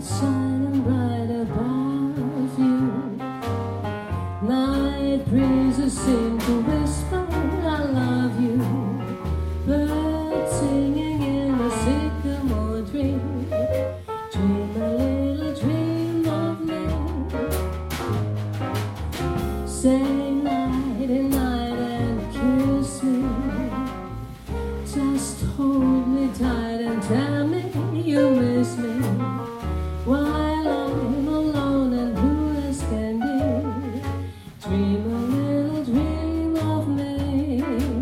shining bright above you. Night breezes seem to whisper, I love you. Birds singing in a sycamore tree. Dream a little dream of me. Say night and night and kiss me. Just hold me tight and tell me you miss me. While I'm alone and blue as can be, dream a little dream of me.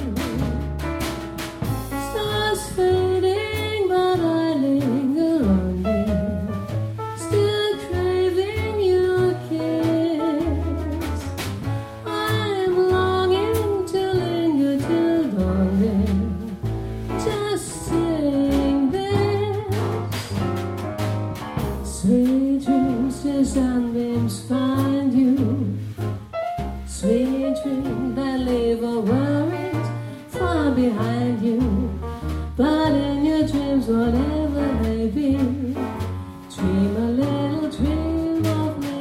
Stars fading, but I linger on thee, still craving your kiss. I'm longing to linger till dawning, just sing this. Sweet dreams till sunbeams find you. Sweet dreams that leave our worries far behind you. But in your dreams, whatever they be, dream a little dream of me.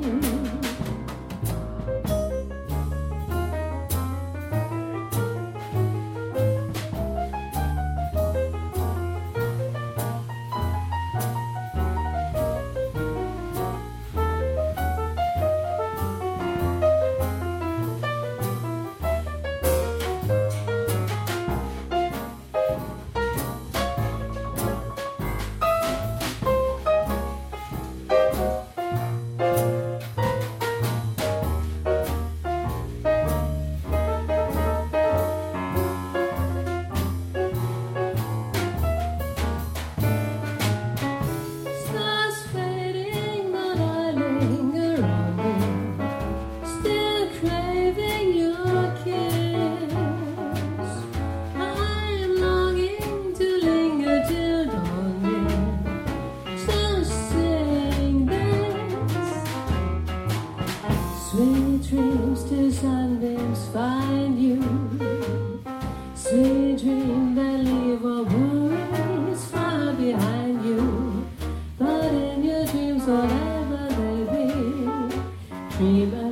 Sweet dreams till sunbeams find you. Sweet dreams that leave our worries far behind you. But in your dreams, whatever they be, dream